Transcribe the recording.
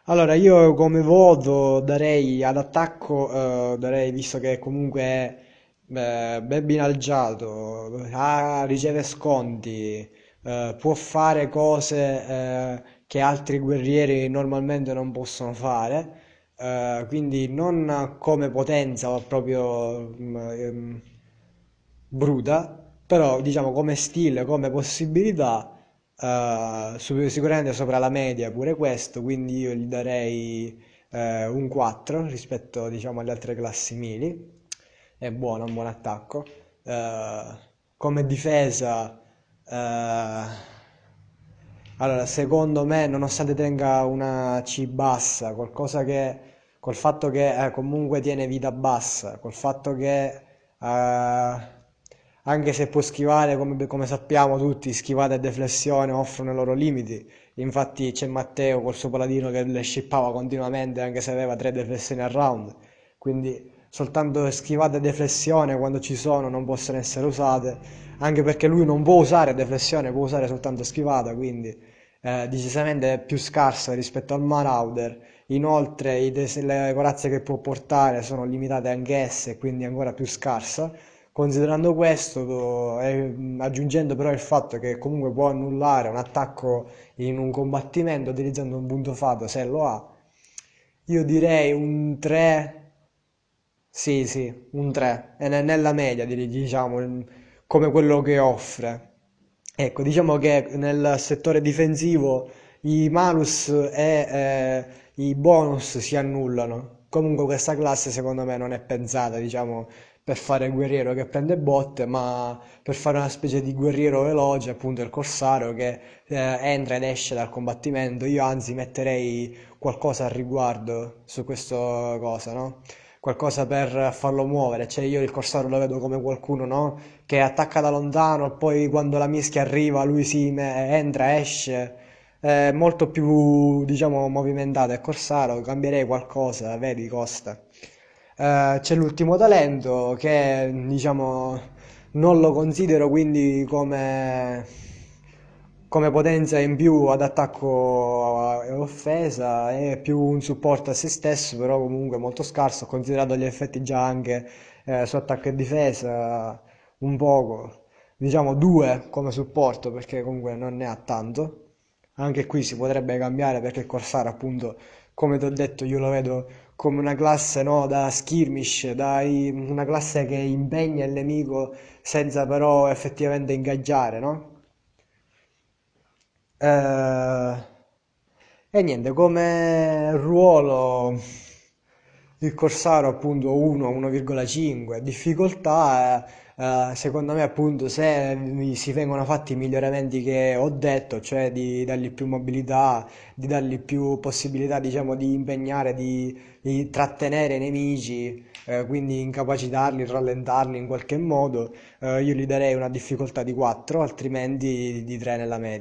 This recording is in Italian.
Allora, io come voto darei all'attacco, darei, visto che comunque è ben bilanciato, riceve sconti, può fare cose che altri guerrieri normalmente non possono fare, quindi non come potenza, ma proprio bruta, però diciamo come stile, come possibilità, sicuramente sopra la media pure questo, quindi io gli darei un 4 rispetto diciamo alle altre classi mili. È buono, un buon attacco. Eh, come difesa, eh, allora, secondo me, nonostante tenga una C bassa, qualcosa che, col fatto che comunque tiene vita bassa, col fatto che anche se può schivare, come sappiamo tutti, schivata e deflessione offrono i loro limiti. Infatti c'è Matteo col suo paladino che le shippava continuamente anche se aveva 3 deflessioni al round. Quindi soltanto schivata e deflessione quando ci sono non possono essere usate, anche perché lui non può usare deflessione, può usare soltanto schivata, quindi decisamente più scarsa rispetto al Marauder. Inoltre le corazze che può portare sono limitate anch'esse, quindi ancora più scarsa. Considerando questo e aggiungendo però il fatto che comunque può annullare un attacco in un combattimento utilizzando un punto fato se lo ha, io direi un 3, sì, sì, un 3, è nella media, diciamo, come quello che offre. Ecco, diciamo che nel settore difensivo i malus e i bonus si annullano. Comunque questa classe secondo me non è pensata, diciamo, per fare il guerriero che prende botte, ma per fare una specie di guerriero veloce, appunto il corsario che entra ed esce dal combattimento. Io anzi metterei qualcosa al riguardo su questa cosa, no? Qualcosa per farlo muovere, cioè io il corsario lo vedo come qualcuno, no? Che attacca da lontano e poi quando la mischia arriva lui entra, esce, è molto più, diciamo, movimentato e corsario, cambierei qualcosa, vedi, Costa. C'è l'ultimo talento che, diciamo, non lo considero quindi come potenza in più ad attacco e offesa, è più un supporto a se stesso, però comunque molto scarso, ho considerato gli effetti già anche su attacco e difesa, un poco, diciamo 2 come supporto perché comunque non ne ha tanto. Anche qui si potrebbe cambiare perché il Corsair, appunto, come ti ho detto, io lo vedo come una classe, no, da skirmish, una classe che impegna il nemico senza però effettivamente ingaggiare, no? Eh, e niente, come ruolo il Corsaro appunto 1, 1,5, difficoltà secondo me appunto se si vengono fatti i miglioramenti che ho detto, cioè di dargli più mobilità, di dargli più possibilità diciamo di impegnare, di trattenere i nemici, quindi incapacitarli, rallentarli in qualche modo, io gli darei una difficoltà di 4, altrimenti di 3 nella media.